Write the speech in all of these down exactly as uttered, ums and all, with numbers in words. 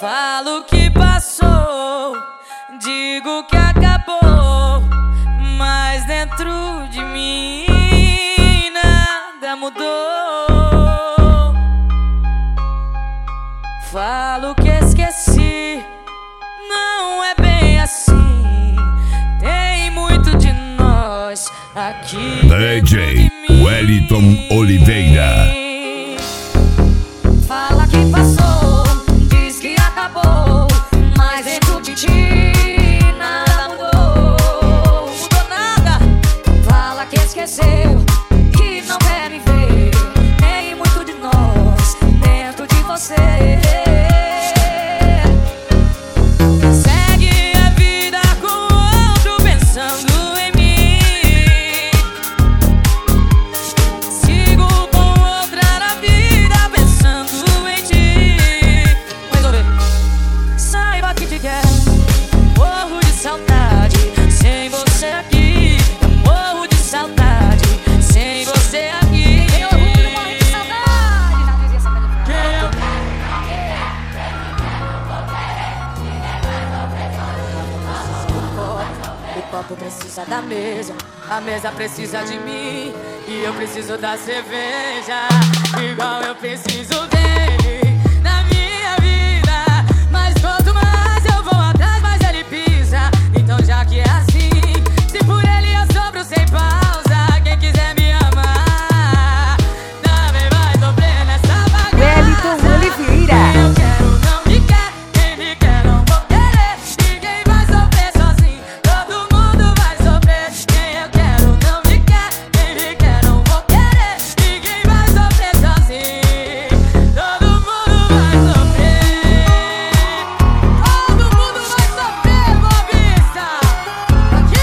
Falo que passou, digo que acabou, mas dentro de mim nada mudou. Falo que esqueci, não é bem assim. Tem muito de nós aqui. D J Wellington Oliveira. Fala que passou, diz que acabou, mas dentro de ti nada mudou. Mudou nada. Fala que esqueceu, que não quer me ver. Tem muito de nós dentro de você. Segue a vida com o outro pensando em mim. Sigo com outra na vida pensando em ti. Mas ouve, saiba que te quero, morro de saudade sem você aqui. Morro de saudade sem você aqui. Tem orgulho, morro de saudade. Já dizia essa melhor. Quem eu O copo precisa da mesa, a mesa precisa de mim, e eu preciso da cerveja, igual eu preciso dele na minha vida. Mas quanto mais eu vou atrás, mais ele pisa. Então já que é assim, se por ele eu sobro sem pausa, quem quiser me amar também vai sofrer nessa bagaça. Wellington Oliveira. Eu quero, não me quer, quem me quer não vou querer. Ninguém vai sofrer sozinho, todo mundo vai sofrer. Quem eu quero não me quer, quem me quer não vou querer. Ninguém vai sofrer sozinho, todo mundo vai sofrer. Todo mundo vai sofrer, Boa Vista. Aqui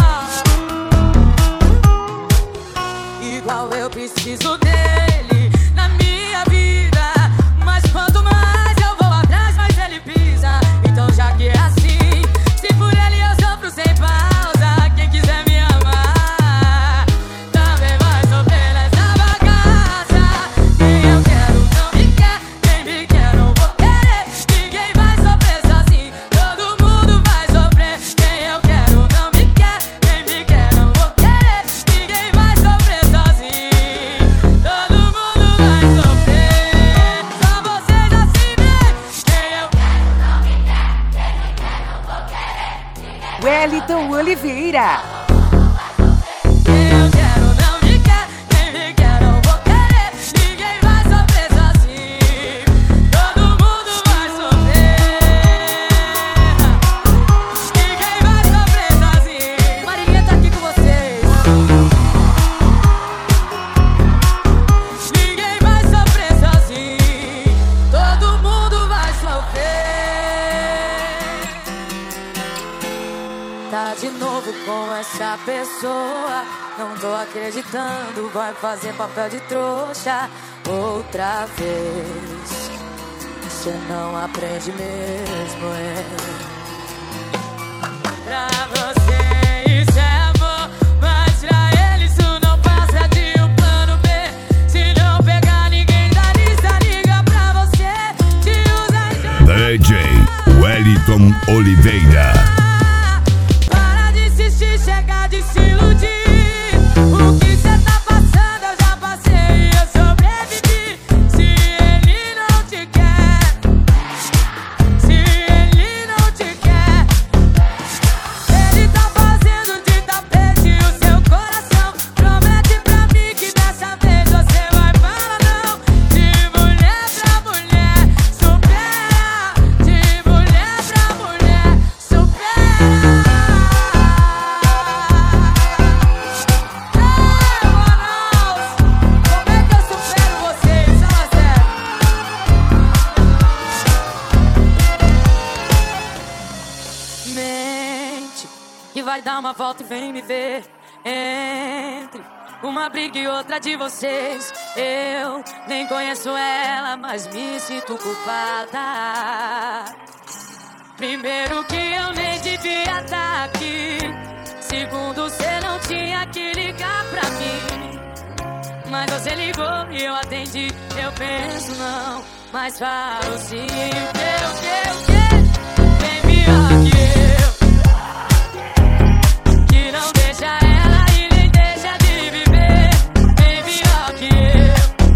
não. Igual eu preciso dele na minha vida. Mas quanto mais eu vou atrás, mais ele pisa. Então já que é assim, se por ele eu sofro sem pausa, quem quiser me amar também vai sofrer nessa bagaça. Quem eu quero não me quer, quem me quer não vou querer. Ninguém vai sofrer sozinho, todo mundo vai sofrer. Quem eu quero não me quer, quem me quer não vou querer. Ninguém vai sofrer sozinho, todo mundo vai sofrer. Só vocês assim mesmo. Quem eu Wellington Oliveira. Quem eu quero não me quer, quem me quer não vou querer. Ninguém vai sofrer sozinho, todo mundo vai sofrer. Ninguém vai sofrer sozinho. Marilinha tá aqui com vocês. Ninguém vai sofrer sozinho, todo mundo vai sofrer. Tá de novo com essa pessoa, não tô acreditando, vai fazer papel de trouxa outra vez. Você não aprende mesmo, é. Pra você isso é amor, mas pra ele isso não passa de um plano B. Se não pegar ninguém da lista, liga pra você, te usa e já D J Wellington Oliveira. para de insistir, chega de se iludir. O que cê tá passando eu já passei e eu sobrevivi. Se ele não te quer, se ele não te quer, ele tá fazendo de tapete o seu coração. Promete pra mim que dessa vez você vai falar não. De mulher pra mulher, supera. De mulher pra mulher, supera. Mente que vai dar uma volta e vem me ver. Entre uma briga e outra de vocês, eu nem conheço ela, mas me sinto culpada. Primeiro que eu nem devia estar aqui. Segundo, cê não tinha que ligar pra mim. Mas você ligou e eu atendi. Eu penso não, mas falo sim. O que, o que, o que? Bem pior que eu, que não deixa ela e nem deixa de viver. Bem pior que eu,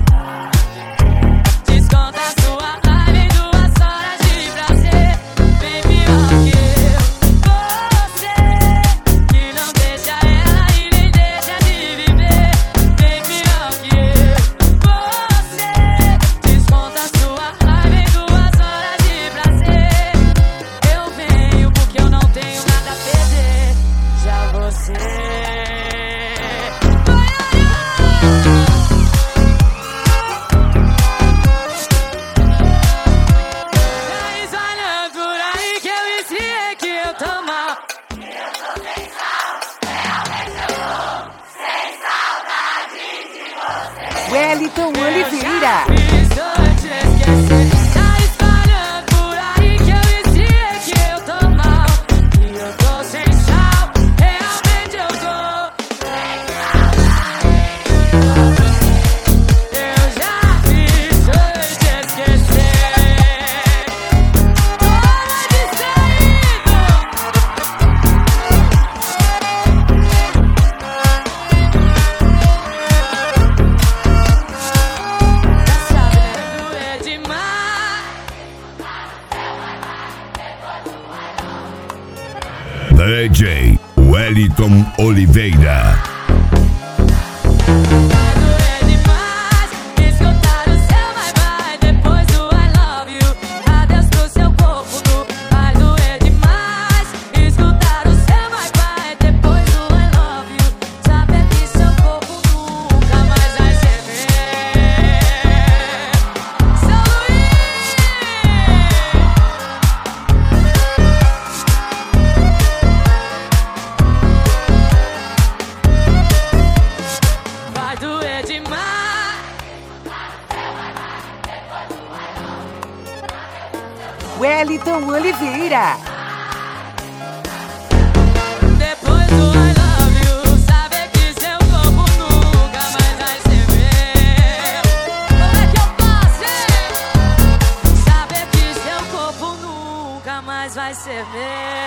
desconta sua raiva em duas horas de prazer. Bem pior que eu, você que não deixa ela e nem deixa de viver. Bem pior que eu, você desconta sua raiva em duas horas de prazer. Eu venho porque eu não tenho nada a perder. Já você vai olhando por aí que eu ensinei que eu tô mal. Wellington Oliveira. Eu já fiz eu te esquecer. Tá espalhando por aí que eu ensinei que eu tô mal. E eu tô sem sal, realmente eu tô. Eu já fiz eu te esquecer. Toma distraído. Já sabe, né? Doer demais. D J Wellington Oliveira. Vai doer demais escutar o seu bye-bye depois do I love you. Adeus pro seu corpo nu. Vai doer demais escutar o seu bye-bye depois do I love you. Saber que seu corpo nunca mais vai ser meu. São Luís. Vai doer demais. Wellington Oliveira. Depois do I love you, saber que seu corpo nunca mais vai ser meu. Como é que eu posso, hein? Saber que seu corpo nunca mais vai ser meu.